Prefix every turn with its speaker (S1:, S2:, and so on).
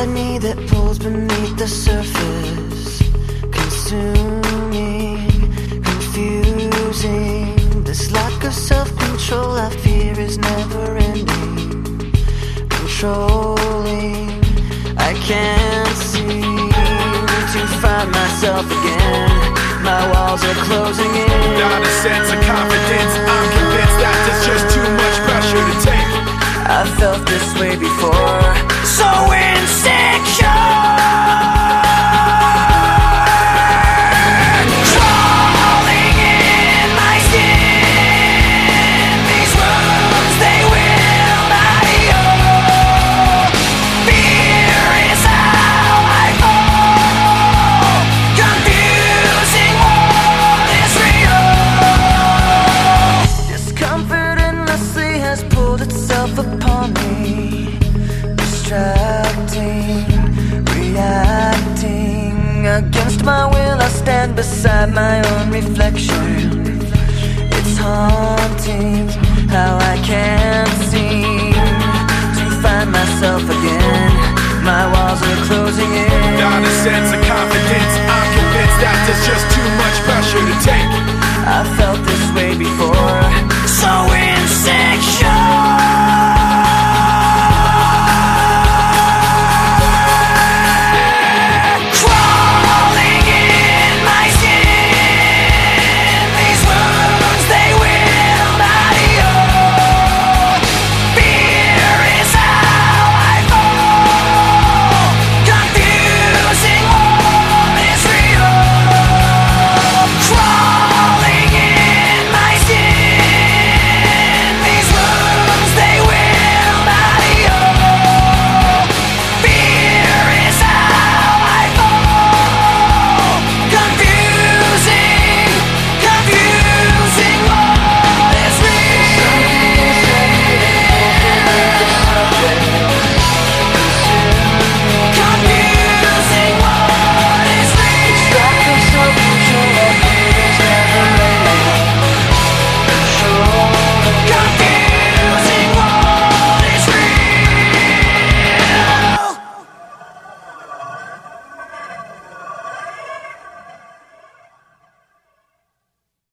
S1: inside me that pulls beneath the surface, consuming, confusing. This lack of self-control I fear is never ending, controlling. I can't seem to find myself again. My walls are closing in.
S2: Not a sense of confidence, I'm convinced that there's just too much pressure to take.
S1: I felt this way before, so insecure. Crawling in my skin, these wounds, they will not heal. Fear is how I fall, confusing what is real. Discomfort endlessly has pulled itself upon me, distracting, reacting. Against my will I stand beside my own reflection. It's haunting how I can't seem to find myself again. My walls are closing in.
S2: Not a sense of confidence, I'm convinced that there's just too much pressure to take.